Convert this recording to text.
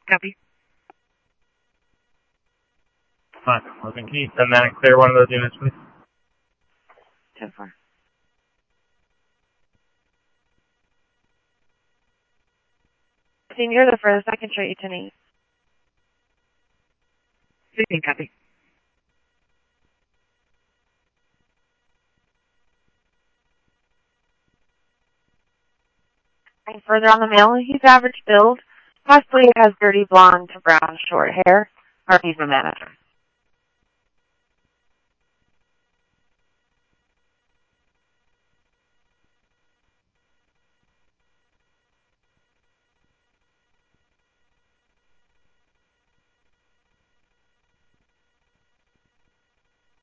Copy. Fine. Can you send that and clear one of those units, please? 10-4. Senior, the furthest I can show you 10-8. 15, copy. And further on the male, he's average build. Possibly has dirty blonde to brown short hair. Or he's a manager.